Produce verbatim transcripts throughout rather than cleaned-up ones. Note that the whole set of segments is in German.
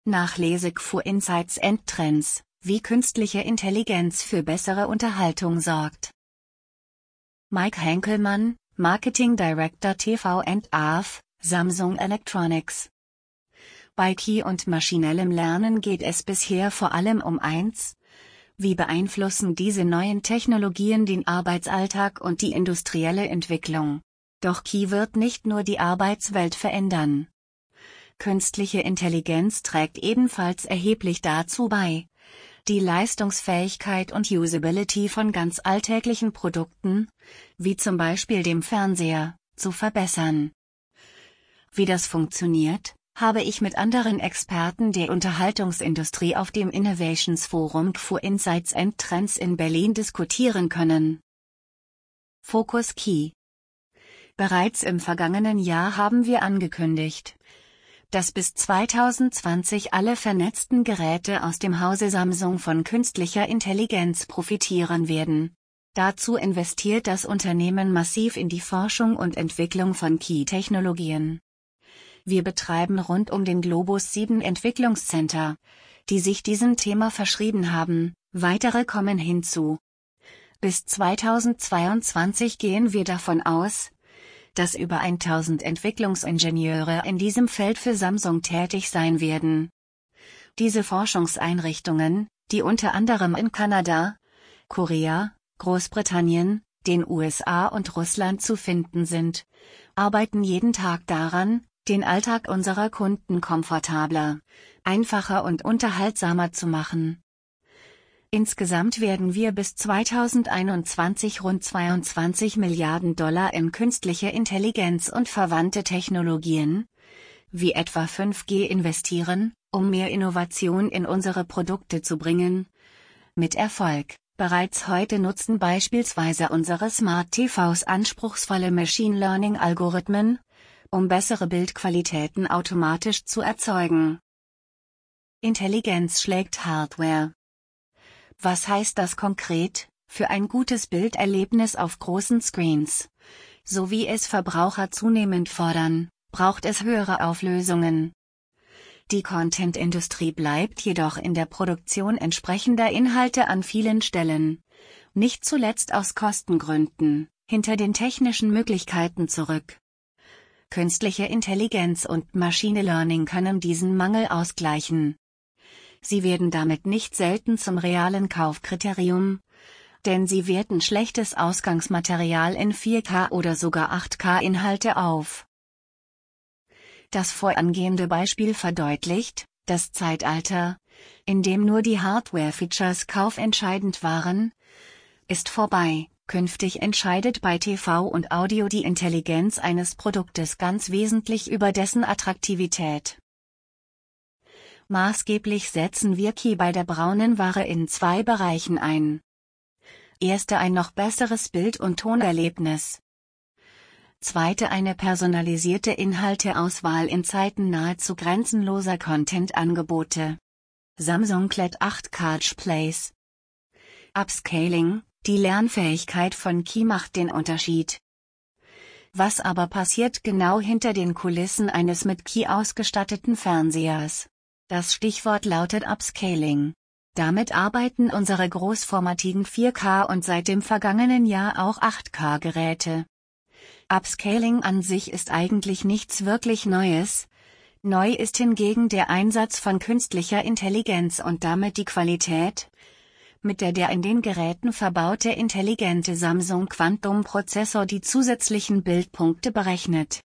Nachlese Q Insights and Trends, wie künstliche Intelligenz für bessere Unterhaltung sorgt. Mike Henkelmann, Marketing Director T V and A V, Samsung Electronics. Bei K I und maschinellem Lernen geht es bisher vor allem um eins: Wie beeinflussen diese neuen Technologien den Arbeitsalltag und die industrielle Entwicklung? Doch K I wird nicht nur die Arbeitswelt verändern. Künstliche Intelligenz trägt ebenfalls erheblich dazu bei, die Leistungsfähigkeit und Usability von ganz alltäglichen Produkten, wie zum Beispiel dem Fernseher, zu verbessern. Wie das funktioniert, habe ich mit anderen Experten der Unterhaltungsindustrie auf dem Innovations Forum Q Insights and Trends in Berlin diskutieren können. Fokus K I. Bereits im vergangenen Jahr haben wir angekündigt, dass bis zweitausendzwanzig alle vernetzten Geräte aus dem Hause Samsung von künstlicher Intelligenz profitieren werden. Dazu investiert das Unternehmen massiv in die Forschung und Entwicklung von K I-Technologien. Wir betreiben rund um den Globus sieben Entwicklungscenter, die sich diesem Thema verschrieben haben, weitere kommen hinzu. Bis zweitausendzweiundzwanzig gehen wir davon aus, dass über tausend Entwicklungsingenieure in diesem Feld für Samsung tätig sein werden. Diese Forschungseinrichtungen, die unter anderem in Kanada, Korea, Großbritannien, den U S A und Russland zu finden sind, arbeiten jeden Tag daran, den Alltag unserer Kunden komfortabler, einfacher und unterhaltsamer zu machen. Insgesamt werden wir bis zweitausendeinundzwanzig rund zweiundzwanzig Milliarden Dollar in künstliche Intelligenz und verwandte Technologien, wie etwa fünf G investieren, um mehr Innovation in unsere Produkte zu bringen. Mit Erfolg. Bereits heute nutzen beispielsweise unsere Smart T Vs anspruchsvolle Machine Learning Algorithmen, um bessere Bildqualitäten automatisch zu erzeugen. Intelligenz schlägt Hardware. Was heißt das konkret für ein gutes Bilderlebnis auf großen Screens? So wie es Verbraucher zunehmend fordern, braucht es höhere Auflösungen. Die Content-Industrie bleibt jedoch in der Produktion entsprechender Inhalte an vielen Stellen, nicht zuletzt aus Kostengründen, hinter den technischen Möglichkeiten zurück. Künstliche Intelligenz und Machine Learning können diesen Mangel ausgleichen. Sie werden damit nicht selten zum realen Kaufkriterium, denn sie werten schlechtes Ausgangsmaterial in vier K oder sogar acht K Inhalte auf. Das vorangehende Beispiel verdeutlicht, das Zeitalter, in dem nur die Hardware-Features kaufentscheidend waren, ist vorbei. Künftig entscheidet bei T V und Audio die Intelligenz eines Produktes ganz wesentlich über dessen Attraktivität. Maßgeblich setzen wir K I bei der braunen Ware in zwei Bereichen ein. Erste ein noch besseres Bild- und Tonerlebnis. Zweite eine personalisierte Inhalteauswahl in Zeiten nahezu grenzenloser Content-Angebote. Samsung Q L E D acht K Displays. Upscaling, die Lernfähigkeit von K I macht den Unterschied. Was aber passiert genau hinter den Kulissen eines mit K I ausgestatteten Fernsehers? Das Stichwort lautet Upscaling. Damit arbeiten unsere großformatigen vier K und seit dem vergangenen Jahr auch acht K Geräte. Upscaling an sich ist eigentlich nichts wirklich Neues. Neu ist hingegen der Einsatz von künstlicher Intelligenz und damit die Qualität, mit der der in den Geräten verbaute intelligente Samsung Quantum Prozessor die zusätzlichen Bildpunkte berechnet.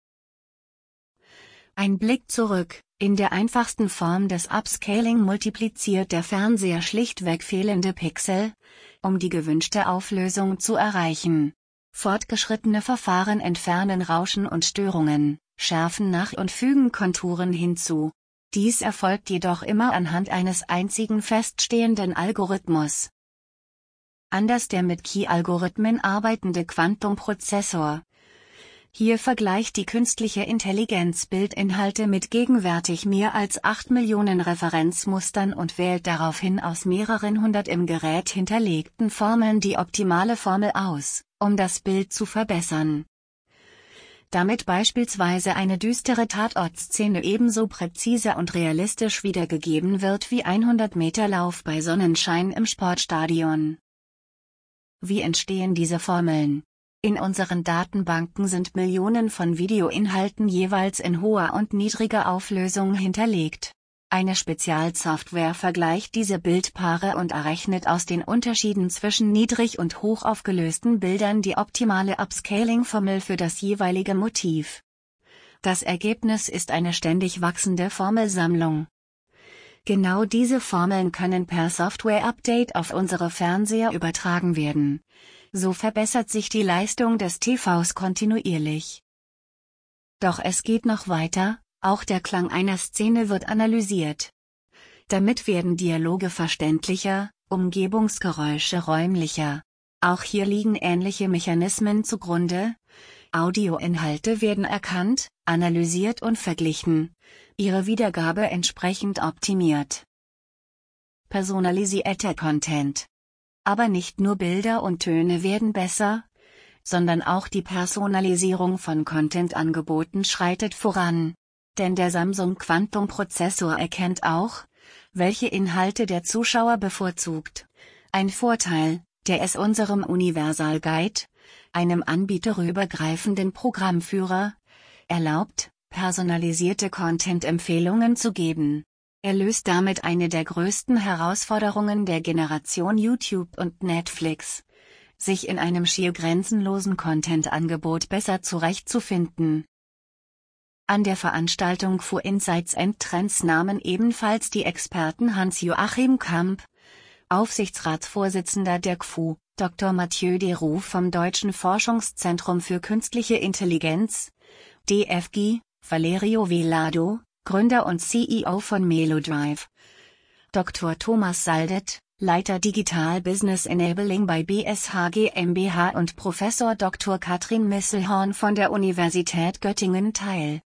Ein Blick zurück. In der einfachsten Form des Upscaling multipliziert der Fernseher schlichtweg fehlende Pixel, um die gewünschte Auflösung zu erreichen. Fortgeschrittene Verfahren entfernen Rauschen und Störungen, schärfen nach und fügen Konturen hinzu. Dies erfolgt jedoch immer anhand eines einzigen feststehenden Algorithmus. Anders der mit K I-Algorithmen arbeitende Quantum-Prozessor. Hier vergleicht die künstliche Intelligenz Bildinhalte mit gegenwärtig mehr als acht Millionen Referenzmustern und wählt daraufhin aus mehreren hundert im Gerät hinterlegten Formeln die optimale Formel aus, um das Bild zu verbessern. damit beispielsweise eine düstere Tatortszene ebenso präzise und realistisch wiedergegeben wird wie ein hundert Meter Lauf bei Sonnenschein im Sportstadion. Wie entstehen diese Formeln? In unseren Datenbanken sind Millionen von Videoinhalten jeweils in hoher und niedriger Auflösung hinterlegt. Eine Spezialsoftware vergleicht diese Bildpaare und errechnet aus den Unterschieden zwischen niedrig- und hochaufgelösten Bildern die optimale Upscaling-Formel für das jeweilige Motiv. Das Ergebnis ist eine ständig wachsende Formelsammlung. Genau diese Formeln können per Software-Update auf unsere Fernseher übertragen werden. So verbessert sich die Leistung des T Vs kontinuierlich. Doch es geht noch weiter. Auch der Klang einer Szene wird analysiert. Damit werden Dialoge verständlicher, Umgebungsgeräusche räumlicher. Auch hier liegen ähnliche Mechanismen zugrunde. Audioinhalte werden erkannt, analysiert und verglichen, ihre Wiedergabe entsprechend optimiert. Personalisierter Content. Aber nicht nur Bilder und Töne werden besser, sondern auch die Personalisierung von Content-Angeboten schreitet voran. Denn der Samsung Quantum Prozessor erkennt auch, welche Inhalte der Zuschauer bevorzugt. Ein Vorteil, der es unserem Universal Guide, einem anbieterübergreifenden Programmführer, erlaubt, personalisierte Content-Empfehlungen zu geben. Er löst damit eine der größten Herausforderungen der Generation YouTube und Netflix, sich in einem schier grenzenlosen Content-Angebot besser zurechtzufinden. An der Veranstaltung Q Insights and Trends nahmen ebenfalls die Experten Hans-Joachim Kamp, Aufsichtsratsvorsitzender der Q U, Doktor Mathieu Deroux vom Deutschen Forschungszentrum für Künstliche Intelligenz, D F G, Valerio Velado, Gründer und C E O von Melodrive, Doktor Thomas Saldet, Leiter Digital Business Enabling bei B S H GmbH und Professor Doktor Katrin Misselhorn von der Universität Göttingen teil.